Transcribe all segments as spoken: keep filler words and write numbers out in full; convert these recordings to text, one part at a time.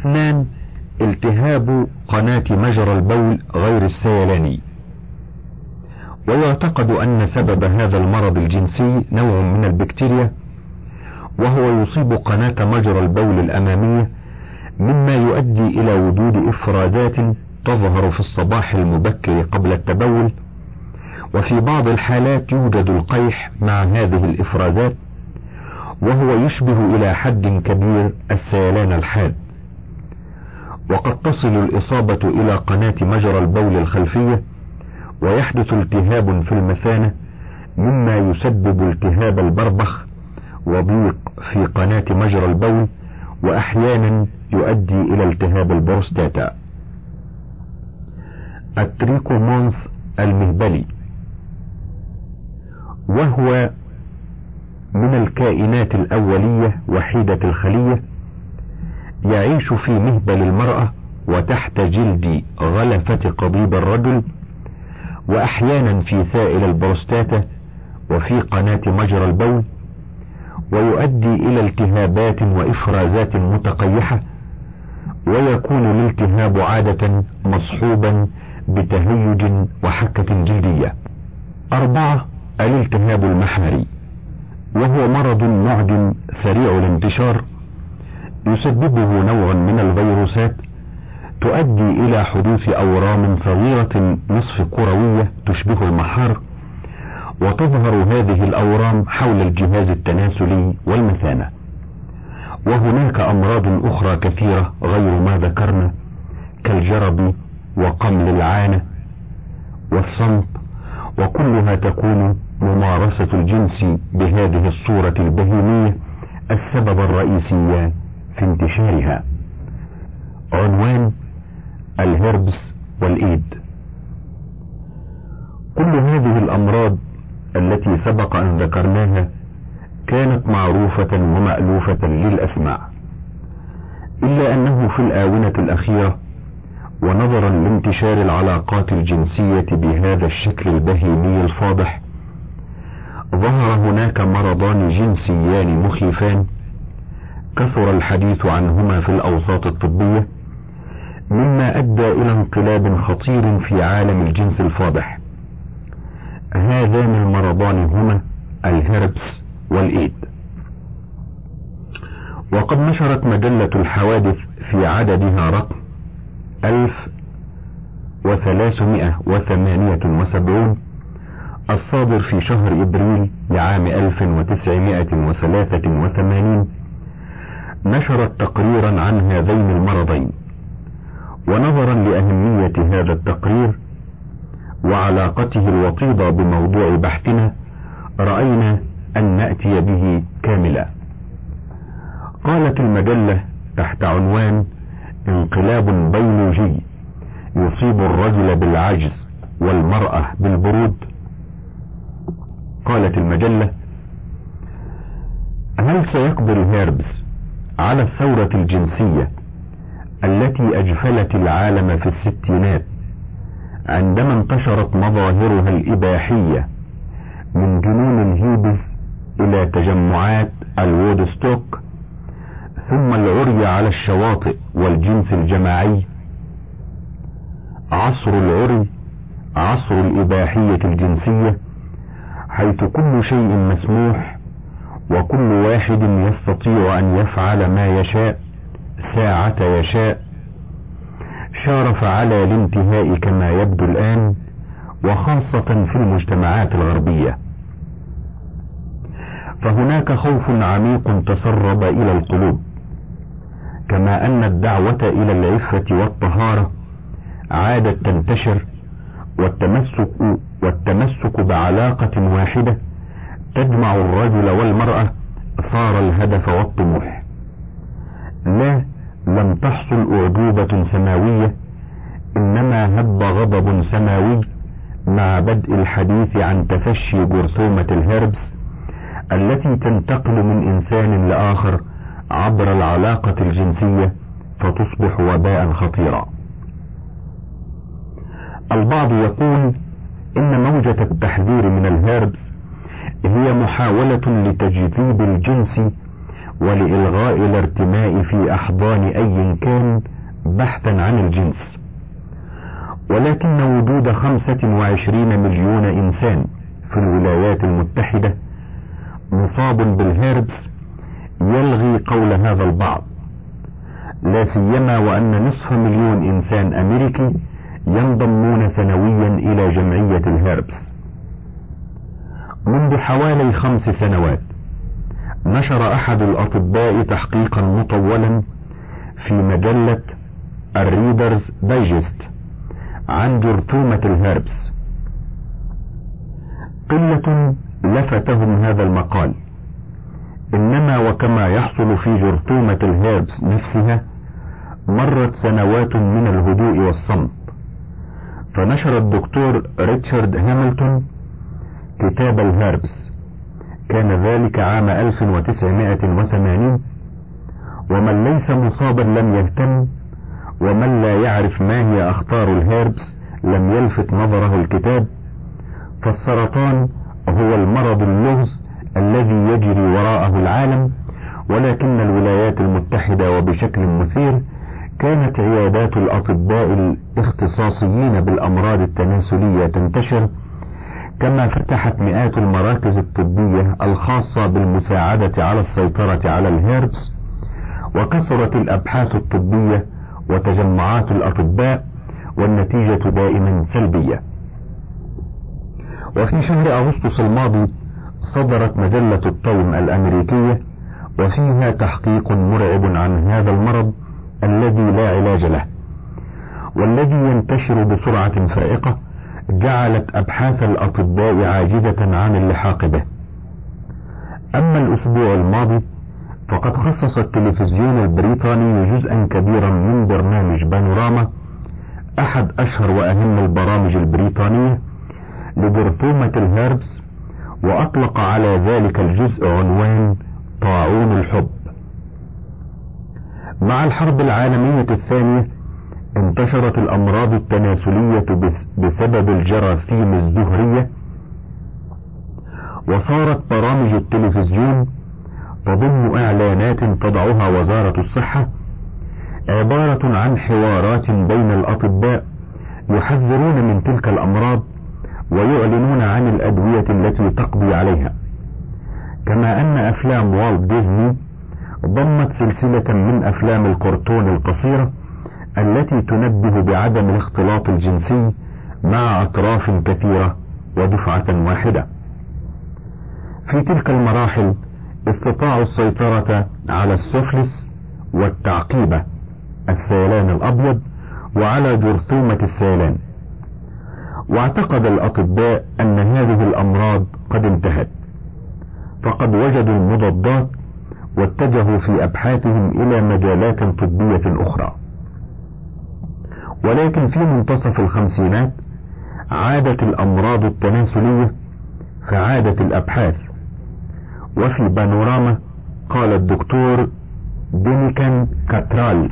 اثنان، التهاب قناة مجرى البول غير السيلاني. ويعتقد أن سبب هذا المرض الجنسي نوع من البكتيريا، وهو يصيب قناة مجرى البول الأمامية، مما يؤدي إلى وجود إفرازات تظهر في الصباح المبكر قبل التبول، وفي بعض الحالات يوجد القيح مع هذه الإفرازات، وهو يشبه إلى حد كبير السيلان الحاد. وقد تصل الإصابة إلى قناة مجرى البول الخلفية، ويحدث التهاب في المثانة، مما يسبب التهاب البربخ وضيق في قناة مجرى البول، وأحيانا يؤدي إلى التهاب البروستاتا. التريكومونس المهبلي، وهو من الكائنات الأولية وحيدة الخلية، يعيش في مهبل المرأة وتحت جلد غلفة قضيب الرجل، وأحيانا في سائل البروستاتا وفي قناة مجرى البول، ويؤدي إلى التهابات وإفرازات متقيحة، ويكون الالتهاب عادة مصحوبا بتهيج وحكة جلدية. أربعة، الالتهاب المحمري، وهو مرض معد سريع الانتشار، يسببه نوع من الفيروسات، تؤدي إلى حدوث أورام صغيرة نصف كروية تشبه المحار، وتظهر هذه الأورام حول الجهاز التناسلي والمثانة. وهناك أمراض أخرى كثيرة غير ما ذكرنا، كالجرب وقمل العانة والصمت، وكلها تكون ممارسة الجنس بهذه الصورة البهيمية السبب الرئيسي في انتشارها. عنوان: الهربس والإيد. كل هذه الأمراض التي سبق أن ذكرناها كانت معروفة ومألوفة للأسماع، إلا أنه في الآونة الأخيرة، ونظرا لانتشار العلاقات الجنسية بهذا الشكل البهيمي الفاضح، ظهر هناك مرضان جنسيان مخيفان كثر الحديث عنهما في الأوساط الطبية، مما أدى إلى انقلاب خطير في عالم الجنس الفاضح. هذان المرضان هما الهربس والإيد. وقد نشرت مجلة الحوادث في عددها رقم ألف وثلاثمائة وثمانية وسبعين الصادر في شهر إبريل لعام ألف وتسعمائة وثلاثة وثمانين، نشرت تقريرا عن هذين المرضين. ونظرا لأهمية هذا التقرير وعلاقته الوطيدة بموضوع بحثنا، رأينا أن نأتي به كاملا. قالت المجلة تحت عنوان: انقلاب بيولوجي يصيب الرجل بالعجز والمرأة بالبرود. قالت المجلة: هل سيقضي الهيربس على الثورة الجنسية التي أجفلت العالم في الستينات، عندما انتشرت مظاهرها الإباحية من جنون الهيبز إلى تجمعات الوودستوك، ثم العري على الشواطئ والجنس الجماعي؟ عصر العري، عصر الإباحية الجنسية، حيث كل شيء مسموح، وكل واحد يستطيع أن يفعل ما يشاء ساعة يشاء، شارف على الانتهاء كما يبدو الآن، وخاصة في المجتمعات الغربية. فهناك خوف عميق تسرب إلى القلوب، كما أن الدعوة إلى العفة والطهارة عادت تنتشر، والتمسك, والتمسك بعلاقة واحدة تجمع الرجل والمرأة صار الهدف والطموح. لا، لم تحصل أعجوبة سماوية، إنما هب غضب سماوي مع بدء الحديث عن تفشي جرثومة الهربس التي تنتقل من إنسان لآخر عبر العلاقة الجنسية فتصبح وباء خطيرا. البعض يقول إن موجة التحذير من الهربس هي محاولة لتجذيب الجنس ولإلغاء الارتماء في أحضان أي كان بحثا عن الجنس. ولكن وجود خمسة وعشرين مليون إنسان في الولايات المتحدة مصاب بالهيربس يلغي قول هذا البعض، لا سيما وأن نصف مليون إنسان أمريكي ينضمون سنويا إلى جمعية الهيربس. منذ حوالي خمس سنوات نشر أحد الأطباء تحقيقا مطولا في مجلة الريدرز دايجست عن جرثومة الهيربس. قلة لفتهم هذا المقال، إنما وكما يحصل في جرثومة الهيربس نفسها مرت سنوات من الهدوء والصمت، فنشر الدكتور ريتشارد هاملتون كتاب الهيربس، كان ذلك عام ألف وتسعمائة وثمانين، ومن ليس مصابا لم يهتم، ومن لا يعرف ما هي أخطار الهيربس لم يلفت نظره الكتاب، فالسرطان هو المرض اللغز الذي يجري وراءه العالم، ولكن الولايات المتحدة وبشكل مثير كانت عيادات الأطباء الاختصاصيين بالأمراض التناسلية تنتشر، كما فتحت مئات المراكز الطبية الخاصة بالمساعدة على السيطرة على الهيربس، وكثرت الأبحاث الطبية وتجمعات الأطباء، والنتيجة دائما سلبية. وفي شهر أغسطس الماضي صدرت مجلة الطوم الأمريكية وفيها تحقيق مرعب عن هذا المرض الذي لا علاج له، والذي ينتشر بسرعة فائقة جعلت أبحاث الأطباء عاجزة عن اللحاق به. أما الأسبوع الماضي فقد خصص التلفزيون البريطاني جزءا كبيرا من برنامج بانوراما، أحد أشهر وأهم البرامج البريطانية، لجرثومة الهيربس، وأطلق على ذلك الجزء عنوان طاعون الحب. مع الحرب العالمية الثانية انتشرت الأمراض التناسلية بسبب الجراثيم الزهرية، وصارت برامج التلفزيون تضم إعلانات تضعها وزارة الصحة عبارة عن حوارات بين الأطباء يحذرون من تلك الأمراض ويعلنون عن الأدوية التي تقضي عليها. كما أن أفلام والت ديزني ضمت سلسلة من أفلام الكرتون القصيرة التي تنبه بعدم الاختلاط الجنسي مع أطراف كثيرة ودفعة واحدة. في تلك المراحل استطاعوا السيطرة على السفلس والتعقيبة السيلان الأبيض وعلى جرثومة السيلان، واعتقد الأطباء أن هذه الأمراض قد انتهت، فقد وجدوا المضادات واتجهوا في أبحاثهم إلى مجالات طبية أخرى. ولكن في منتصف الخمسينات عادت الأمراض التناسلية فعادت الأبحاث. وفي بانوراما قال الدكتور دينيكان كاترال،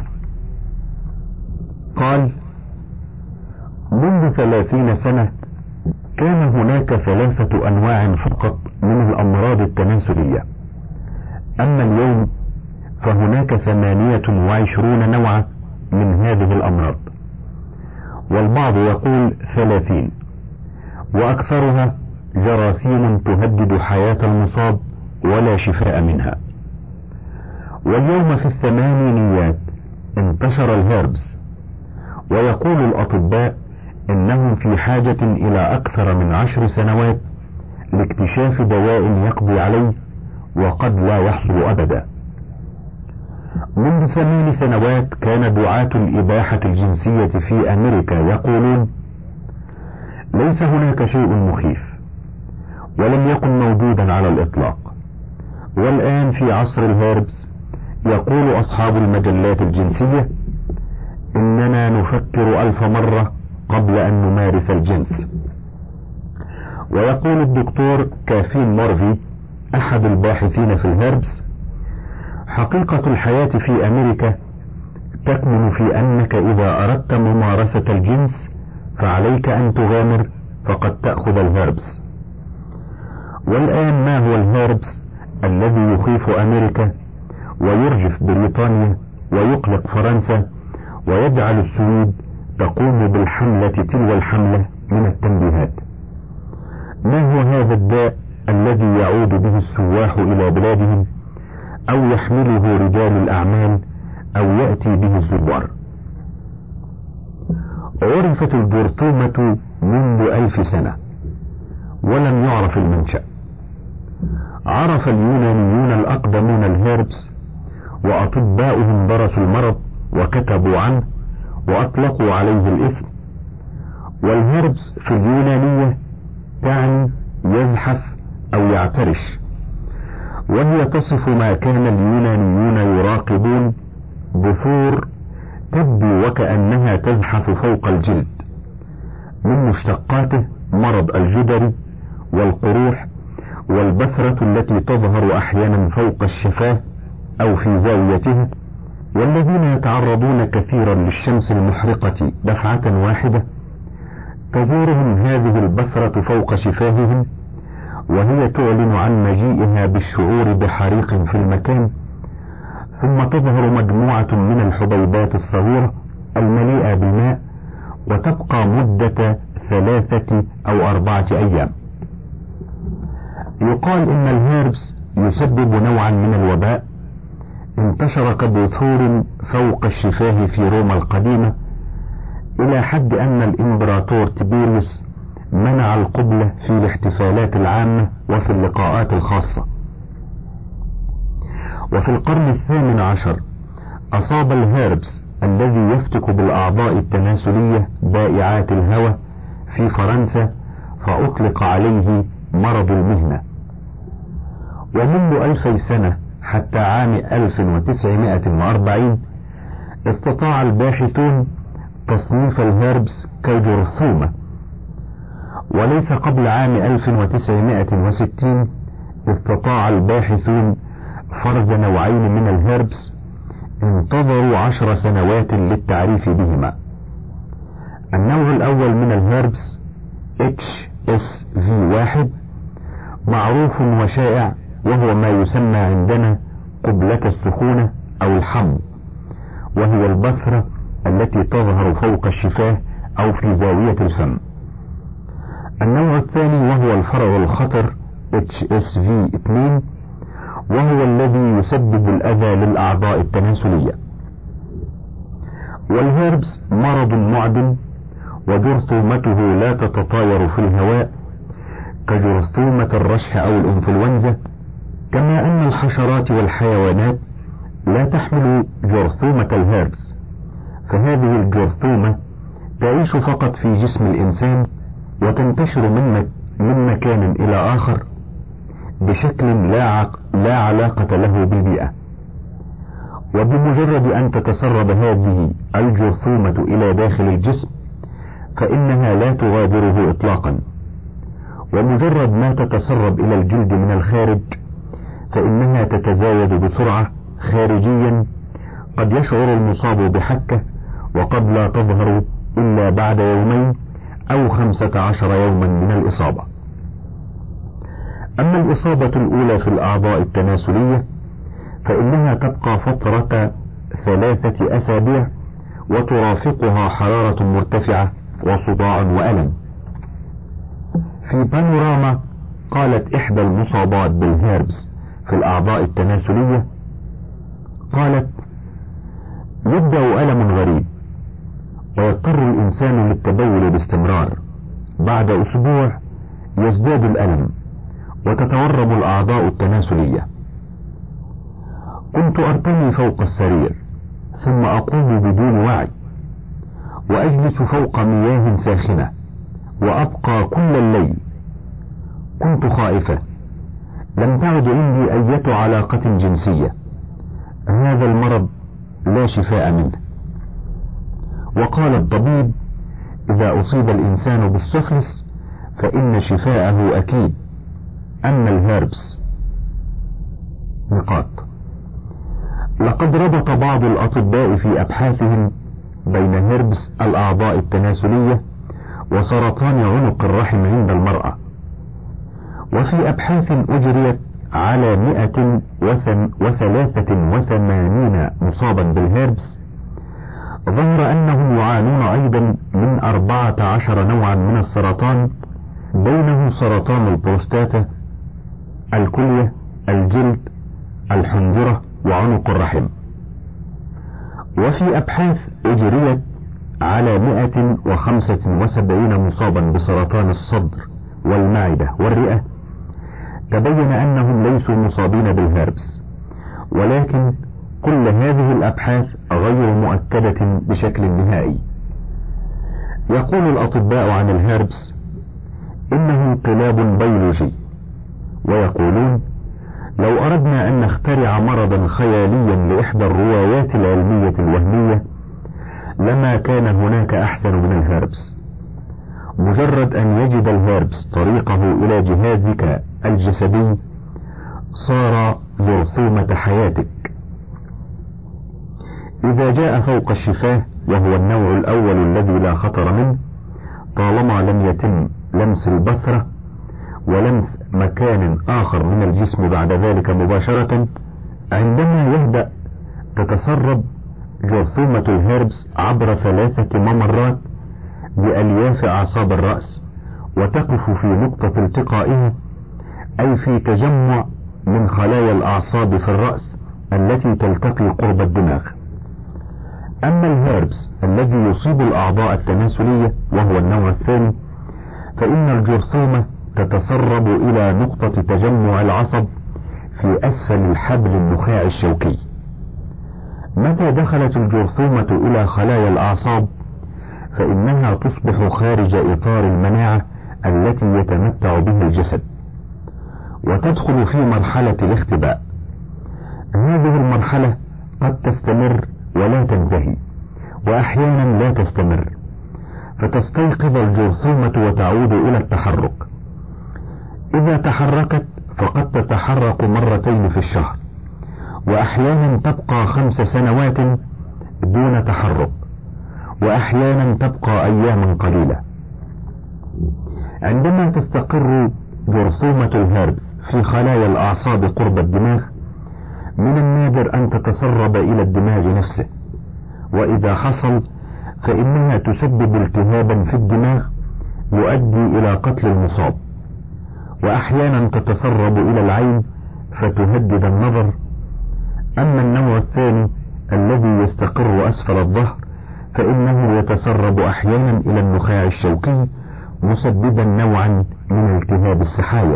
قال: منذ ثلاثين سنة كان هناك ثلاثة أنواع فقط من الأمراض التناسلية، أما اليوم فهناك ثمانية وعشرون نوعا من هذه الأمراض، والبعض يقول ثلاثين، وأكثرها جراثيم تهدد حياة المصاب ولا شفاء منها. واليوم في الثمانينيات انتشر الهيربس، ويقول الأطباء إنهم في حاجة إلى أكثر من عشر سنوات لاكتشاف دواء يقضي عليه، وقد لا يحصل أبدا. منذ ثمان سنوات كان دعاة الإباحة الجنسية في أمريكا يقولون: ليس هناك شيء مخيف، ولم يكن موجودا على الإطلاق. والآن في عصر الهيربس يقول أصحاب المجلات الجنسية: إننا نفكر ألف مرة قبل أن نمارس الجنس. ويقول الدكتور كافين مورفي أحد الباحثين في الهيربس: حقيقة الحياة في أمريكا تكمن في أنك إذا أردت ممارسة الجنس فعليك أن تغامر، فقد تأخذ الهيربس. والآن ما هو الهيربس الذي يخيف أمريكا ويرجف بريطانيا ويقلق فرنسا، ويجعل السويد تقوم بالحملة تلو الحملة من التنبيهات. ما هو هذا الداء الذي يعود به السواح إلى بلادهم أو يحمله رجال الأعمال أو يأتي به الزوار؟ عرفت الجرثومة منذ ألف سنة ولم يعرف المنشأ. عرف اليونانيون الأقدمون الهيربس، وأطباؤهم درسوا المرض وكتبوا عنه وأطلقوا عليه الاسم. والهيربس في اليونانية تعني يزحف أو يعترش، وهي تصف ما كان اليونانيون يراقبون بثور تبدو وكأنها تزحف فوق الجلد. من مشتقاته مرض الجدري والقروح والبثرة التي تظهر أحيانا فوق الشفاه أو في زاويتها. والذين يتعرضون كثيرا للشمس المحرقة دفعة واحدة تزورهم هذه البثرة فوق شفاههم، وهي تعلن عن مجيئها بالشعور بحريق في المكان، ثم تظهر مجموعة من الحبيبات الصغيرة المليئة بالماء، وتبقى مدة ثلاثة أو أربعة أيام. يقال إن الهيربس يسبب نوعا من الوباء انتشر كبثور فوق الشفاه في روما القديمة، إلى حد أن الإمبراطور تيبيريوس منع القبلة في الاحتفالات العامة وفي اللقاءات الخاصة. وفي القرن الثامن عشر أصاب الهيربس الذي يفتك بالأعضاء التناسلية بائعات الهوى في فرنسا، فأطلق عليه مرض المهنة. ومنذ ألفي سنة حتى عام ألف وتسعمائة وأربعين استطاع الباحثون تصنيف الهيربس كجرثومة، وليس قبل عام ألف وتسعمائة وستين استطاع الباحثون فرز نوعين من الهيربس انتظروا عشر سنوات للتعريف بهما. النوع الأول من الهيربس إتش إس في واحد معروف وشائع، وهو ما يسمى عندنا قبلة السخونة أو الحم، وهي البثرة التي تظهر فوق الشفاه أو في زاوية الفم. النوع الثاني وهو الفرع الخطر إتش إس في اثنين، وهو الذي يسبب الأذى للأعضاء التناسلية. والهيربس مرض معدن، وجرثومته لا تتطاير في الهواء كجرثومة الرشح أو الإنفلونزا، كما أن الحشرات والحيوانات لا تحمل جرثومة الهيربس، فهذه الجرثومة تعيش فقط في جسم الإنسان وتنتشر من من مكان إلى آخر بشكل لا, عق... لا علاقة له بالبيئة. وبمجرد أن تتسرب هذه الجرثومة إلى داخل الجسم فإنها لا تغادره إطلاقا، ومجرد ما تتسرب إلى الجلد من الخارج فإنها تتزايد بسرعة خارجيا، قد يشعر المصاب بحكة وقد لا تظهر إلا بعد يومين أو خمسة عشر يوما من الإصابة. أما الإصابة الأولى في الأعضاء التناسلية فإنها تبقى فترة ثلاثة أسابيع، وترافقها حرارة مرتفعة وصداع وألم. في بانوراما قالت إحدى المصابات بالهيربس في الأعضاء التناسلية، قالت: يبدأ ألم غريب ويضطر الإنسان للتبول باستمرار، بعد أسبوع يزداد الألم وتتورم الأعضاء التناسلية. كنت أرتمي فوق السرير ثم أقوم بدون وعي وأجلس فوق مياه ساخنة وأبقى كل الليل. كنت خائفة، لم تعد عندي أية علاقة جنسية. هذا المرض لا شفاء منه. وقال الطبيب: إذا أصيب الإنسان بالسفلس فإن شفاءه أكيد، أما الهيربس نقاط. لقد ربط بعض الأطباء في أبحاثهم بين هيربس الأعضاء التناسلية وسرطان عنق الرحم عند المرأة، وفي أبحاث أجريت على مئة وثلاثة وثمانين مصابا بالهيربس، ظهر أنهم يعانون أيضا من أربعة عشر نوعا من السرطان، بينه سرطان البروستاتا، الكلية، الجلد، الحنجرة، وعنق الرحم. وفي أبحاث أجريت على مئة وخمسة وسبعين مصابا بسرطان الصدر والمعدة والرئة، تبين أنهم ليسوا مصابين بالهيربس، ولكن كل هذه الأبحاث غير مؤكدة بشكل نهائي. يقول الأطباء عن الهيربس إنه انقلاب بيولوجي، ويقولون لو أردنا أن نخترع مرضا خياليا لإحدى الروايات العلمية الوهمية لما كان هناك أحسن من الهيربس. مجرد أن يجد الهيربس طريقه إلى جهازك الجسدي صار جرثومة حياتك. إذا جاء فوق الشفاه، وهو النوع الأول الذي لا خطر منه طالما لم يتم لمس البثرة ولمس مكان آخر من الجسم بعد ذلك مباشرة، عندما يبدأ تتسرب جرثومة الهيربس عبر ثلاثة ممرات بألياف أعصاب الرأس، وتقف في نقطة التقائها، أي في تجمع من خلايا الأعصاب في الرأس التي تلتقي قرب الدماغ. أما الهيربس الذي يصيب الأعضاء التناسلية وهو النوع الثاني، فإن الجرثومة تتسرب إلى نقطة تجمع العصب في أسفل الحبل النخاعي الشوكي. متى دخلت الجرثومة إلى خلايا الأعصاب فإنها تصبح خارج إطار المناعة التي يتمتع بها الجسد، وتدخل في مرحلة الاختباء. هذه المرحلة قد تستمر ولا تنتهي، وأحيانا لا تستمر، فتستيقظ الجرثومة وتعود إلى التحرك. إذا تحركت فقد تتحرك مرتين في الشهر، وأحيانا تبقى خمس سنوات دون تحرك، وأحيانا تبقى أياما قليلة. عندما تستقر جرثومة الهيربس في خلايا الأعصاب قرب الدماغ، من النادر أن تتسرب إلى الدماغ نفسه، وإذا حصل فإنها تسبب التهابا في الدماغ يؤدي إلى قتل المصاب، وأحيانا تتسرب إلى العين فتهدد النظر. أما النوع الثاني الذي يستقر أسفل الظهر فإنه يتسرب أحيانا إلى النخاع الشوكي مسببا نوعا من التهاب السحايا.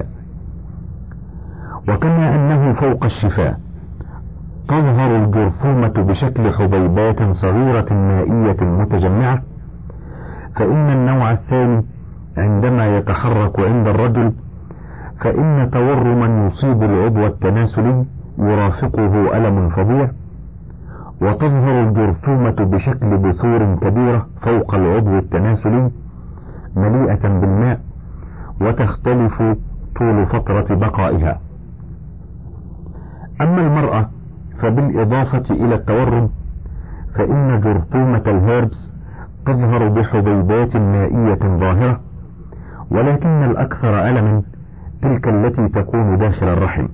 وكما أنه فوق الشفاه تظهر الجرثومة بشكل حبيبات صغيرة مائية متجمعة، فإن النوع الثاني عندما يتحرك عند الرجل فإن تورما يصيب العضو التناسلي يرافقه ألم فظيع، وتظهر الجرثومة بشكل بثور كبيرة فوق العضو التناسلي مليئة بالماء، وتختلف طول فترة بقائها. أما المرأة فبالإضافة إلى التورم فإن جرثومة الهيربس تظهر بحبيبات مائية ظاهرة، ولكن الأكثر ألما تلك التي تكون داخل الرحم.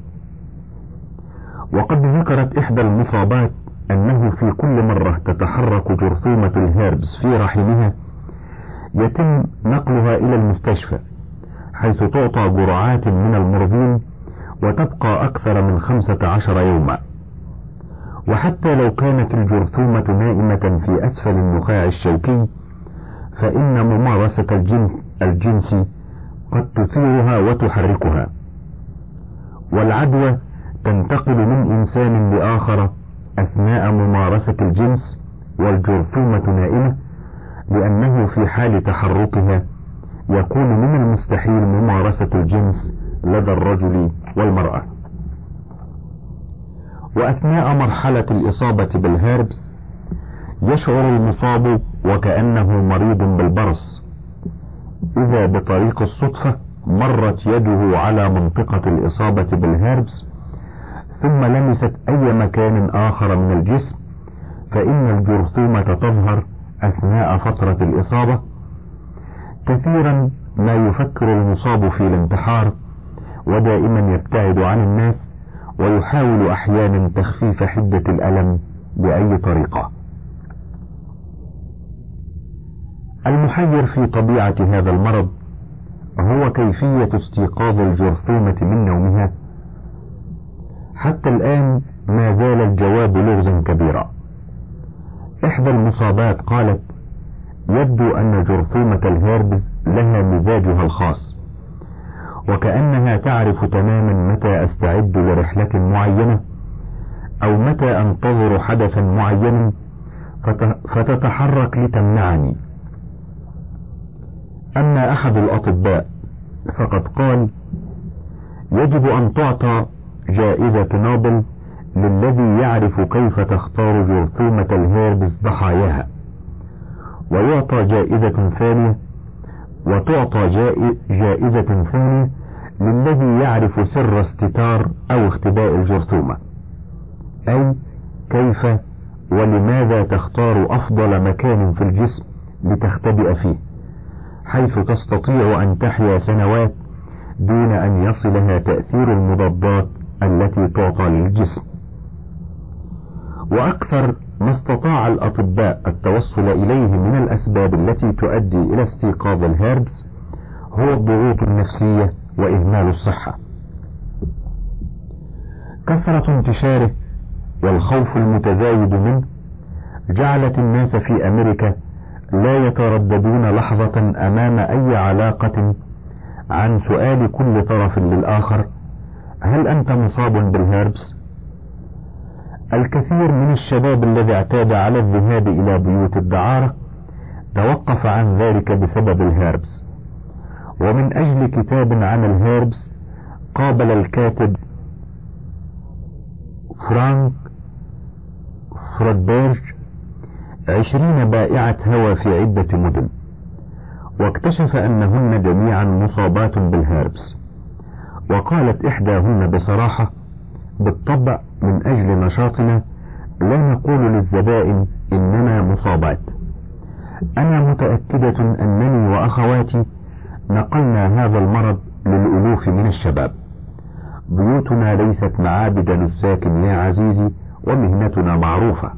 وقد ذكرت إحدى المصابات أنه في كل مرة تتحرك جرثومة الهيربس في رحمها يتم نقلها إلى المستشفى، حيث تعطى جرعات من المورفين وتبقى أكثر من خمسة عشر يوما. وحتى لو كانت الجرثومة نائمة في أسفل النخاع الشوكي فإن ممارسة الجنس الجنسي قد تثيرها وتحركها، والعدوى تنتقل من إنسان لآخر أثناء ممارسة الجنس والجرثومة نائمة، لأنه في حال تحركها يكون من المستحيل ممارسة الجنس لدى الرجل والمرأة. وأثناء مرحلة الإصابة بالهيربس يشعر المصاب وكأنه مريض بالبرص، إذا بطريق الصدفة مرت يده على منطقة الإصابة بالهيربس ثم لمست أي مكان آخر من الجسم، فإن الجرثومة تظهر أثناء فترة الإصابة. كثيرا ما يفكر المصاب في الانتحار ودائما يبتعد عن الناس، ويحاول احيانا تخفيف حدة الالم باي طريقة. المحير في طبيعة هذا المرض هو كيفية استيقاظ الجرثومة من نومها. حتى الآن ما زال الجواب لغزا كبيرا. إحدى المصابات قالت: يبدو أن جرثومة الهيربز لها مزاجها الخاص، وكأنها تعرف تماما متى أستعد لرحلة معينة أو متى أنتظر حدثا معينا فتتحرك لتمنعني. أما أحد الأطباء فقد قال: يجب أن تعطى جائزة نوبل للذي يعرف كيف تختار جرثومة الهيربز ضحاياها، ويعطى جائزة ثانية وتعطى جائزة ثانية للذي يعرف سر استتار أو اختباء الجرثومة، أي كيف ولماذا تختار أفضل مكان في الجسم لتختبئ فيه، حيث تستطيع أن تحيا سنوات دون أن يصلها تأثير المضادات التي تعطى للجسم. وأكثر ما استطاع الأطباء التوصل إليه من الأسباب التي تؤدي إلى استيقاظ الهيربز هو الضغوط النفسية وإهمال الصحة. كثرة انتشاره والخوف المتزايد منه جعلت الناس في أمريكا لا يترددون لحظة أمام أي علاقة عن سؤال كل طرف للآخر: هل أنت مصاب بالهيربز؟ الكثير من الشباب الذي اعتاد على الذهاب إلى بيوت الدعارة توقف عن ذلك بسبب الهيربز. ومن أجل كتاب عن الهيربز قابل الكاتب فرانك فرودبيرج عشرين بائعة هوى في عدة مدن، واكتشف أنهن جميعا مصابات بالهيربز. وقالت إحداهن بصراحة: بالطبع من أجل نشاطنا لا نقول للزبائن إننا مصابات. أنا متأكدة أنني وأخواتي نقلنا هذا المرض للألوف من الشباب. بيوتنا ليست معابد الساكن يا عزيزي، ومهنتنا معروفة.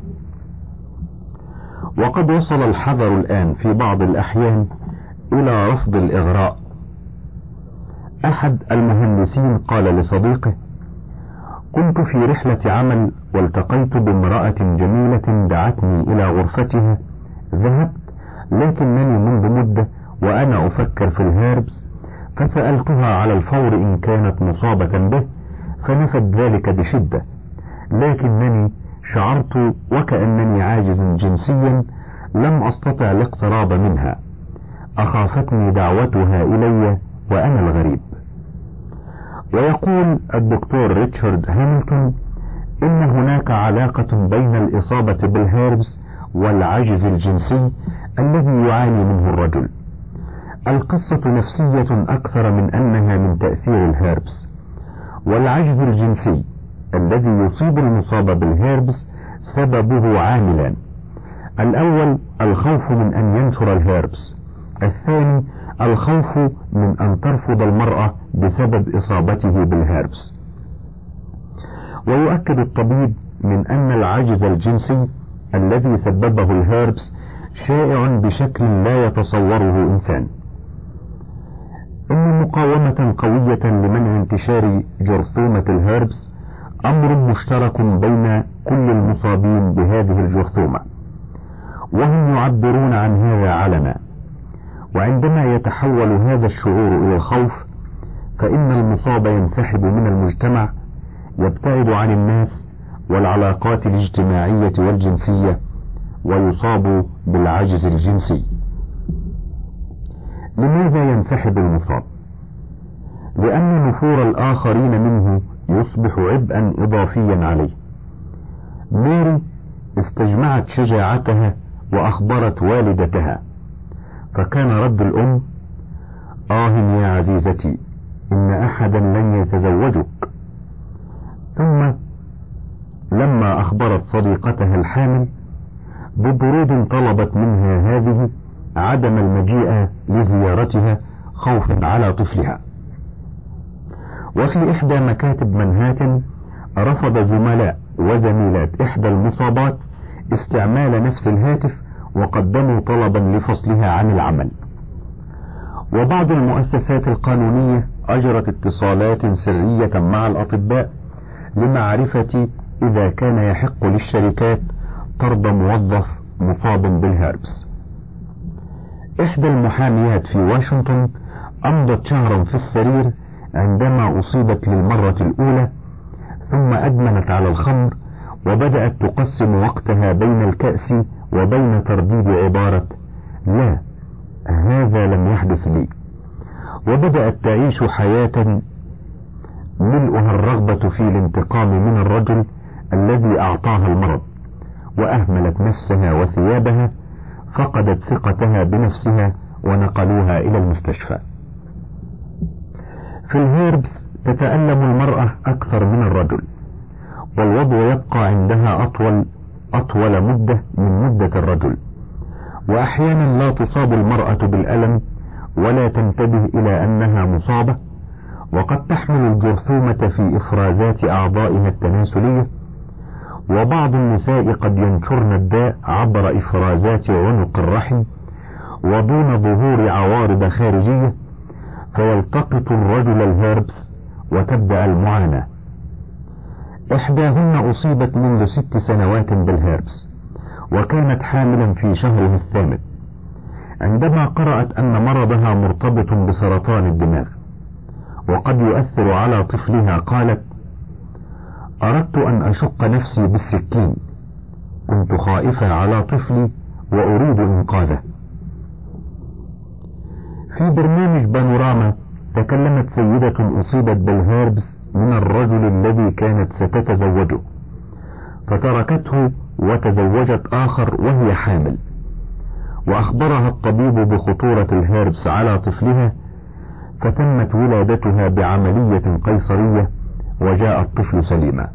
وقد وصل الحذر الآن في بعض الأحيان إلى رفض الإغراء. أحد المهندسين قال لصديقه: كنت في رحلة عمل والتقيت بامرأة جميلة دعتني إلى غرفتها. ذهبت، لكنني منذ مدة وأنا أفكر في الهيربز، فسألتها على الفور إن كانت مصابة به، فنفت ذلك بشدة، لكنني شعرت وكأنني عاجز جنسيا لم أستطع الاقتراب منها. أخافتني دعوتها إلي وأنا الغريب. ويقول الدكتور ريتشارد هامilton إن هناك علاقة بين الإصابة بالهيربز والعجز الجنسي الذي يعاني منه الرجل. القصة نفسية أكثر من أنها من تأثير الهيربز. والعجز الجنسي الذي يصيب المصاب بالهيربز سببه عاملان: الأول الخوف من أن ينشر الهيربز، الثاني الخوف من أن ترفض المرأة بسبب إصابته بالهيربز. ويؤكد الطبيب من أن العجز الجنسي الذي سببه الهيربز شائع بشكل لا يتصوره إنسان. إن مقاومة قوية لمنع انتشار جرثومة الهيربز أمر مشترك بين كل المصابين بهذه الجرثومة، وهم يعبرون عن هذا علنا. وعندما يتحول هذا الشعور إلى الخوف فإن المصاب ينسحب من المجتمع، يبتعد عن الناس والعلاقات الاجتماعية والجنسية، ويصاب بالعجز الجنسي. لماذا ينسحب المصاب؟ لأن نفور الآخرين منه يصبح عبئا إضافيا عليه. ماري استجمعت شجاعتها وأخبرت والدتها، فكان رد الأم: آه يا عزيزتي، إن أحدا لن يتزوجك. ثم لما أخبرت صديقتها الحامل ببرود طلبت منها هذه عدم المجيء لزيارتها خوفا على طفلها. وفي إحدى مكاتب منهاتن رفض زملاء وزميلات إحدى المصابات استعمال نفس الهاتف وقدموا طلبا لفصلها عن العمل. وبعض المؤسسات القانونية أجرت اتصالات سرية مع الأطباء لمعرفة إذا كان يحق للشركات طرد موظف مصاب بالهيربس. إحدى المحاميات في واشنطن أمضت شهرا في السرير عندما أصيبت للمرة الأولى، ثم أدمنت على الخمر وبدأت تقسم وقتها بين الكأس وبين ترديد عبارة لا هذا لم يحدث لي، وبدأت تعيش حياة ملؤها الرغبة في الانتقام من الرجل الذي أعطاها المرض، وأهملت نفسها وثيابها، فقدت ثقتها بنفسها ونقلوها إلى المستشفى. في الهيربس تتألم المرأة أكثر من الرجل، والوضع يبقى عندها أطول أطول مدة من مدة الرجل، وأحيانا لا تصاب المرأة بالألم ولا تنتبه إلى أنها مصابة، وقد تحمل الجرثومة في إفرازات أعضائها التناسلية، وبعض النساء قد ينشرن الداء عبر إفرازات عنق الرحم ودون ظهور عوارض خارجية، فيلتقط الرجل الهيربس وتبدأ المعاناة. إحداهن أصيبت منذ ست سنوات بالهيربس، وكانت حاملا في شهرها الثامن، عندما قرأت أن مرضها مرتبط بسرطان الدماغ وقد يؤثر على طفلها قالت: أردت أن أشق نفسي بالسكين، كنت خائفة على طفلي وأريد إنقاذه. في برنامج بانوراما تكلمت سيدة أصيبت بالهيربس من الرجل الذي كانت ستتزوجه، فتركته وتزوجت آخر وهي حامل، وأخبرها الطبيب بخطورة الهيربس على طفلها، فتمت ولادتها بعملية قيصرية وجاء الطفل سليما.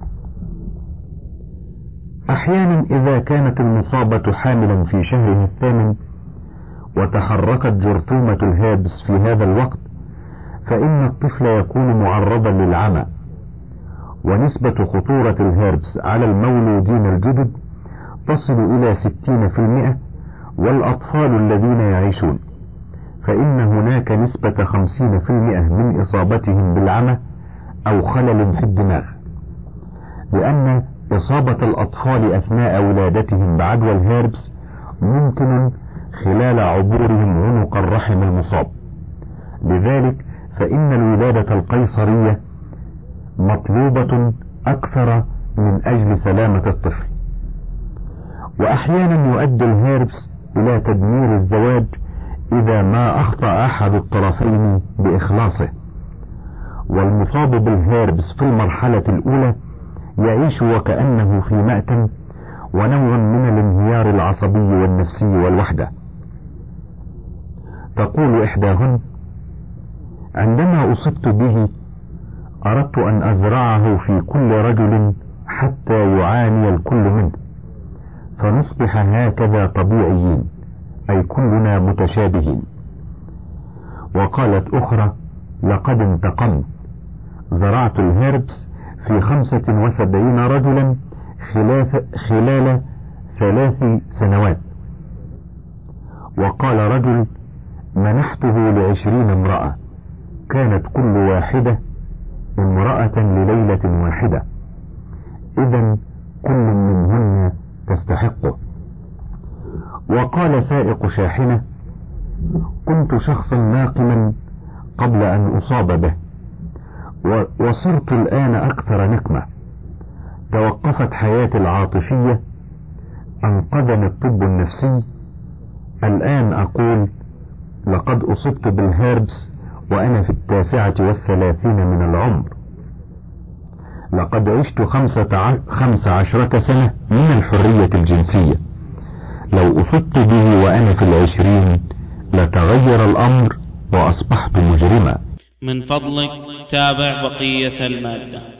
أحيانا إذا كانت المصابة حاملا في شهرها الثامن وتحركت جرثومة الهيربس في هذا الوقت، فإن الطفل يكون معرضا للعمى، ونسبة خطورة الهيربس على المولودين الجدد تصل إلى ستين في المئة، والأطفال الذين يعيشون فإن هناك نسبة خمسين في المئة من إصابتهم بالعمى أو خلل في الدماغ، لأن إصابة الأطفال أثناء ولادتهم بعدوى الهيربس ممكن خلال عبورهم عنق الرحم المصاب، لذلك فإن الولادة القيصرية مطلوبة أكثر من أجل سلامة الطفل. وأحيانا يؤدي الهيربس إلى تدمير الزواج إذا ما أخطأ أحد الطرفين بإخلاصه، والمصاب بالهيربس في المرحلة الأولى يعيش وكأنه في مأتم ونوع من الانهيار العصبي والنفسي والوحدة. تقول إحداهن: عندما أصبت به أردت أن أزرعه في كل رجل حتى يعاني الكل منه، فنصبح هكذا طبيعيين، أي كلنا متشابهين. وقالت أخرى: لقد انتقمت، زرعت الهيربس في خمسة وسبعين رجلا خلال ثلاث سنوات. وقال رجل: منحته لعشرين امرأة، كانت كل واحدة امرأة لليلة واحدة، إذا كل منهن تستحقه. وقال سائق شاحنة: كنت شخصا ناقما قبل أن أصاب به، وصرت الآن أكثر نقمة، توقفت حياتي العاطفية، أنقذني الطب النفسي، الآن أقول لقد أصبت بالهيربس وأنا في التاسعة والثلاثين من العمر، لقد عشت خمسة, خمس عشرة سنة من الحرية الجنسية، لو أصبت به وأنا في العشرين لتغير الأمر وأصبحت مجرما. من فضلك تابع بقية المادة.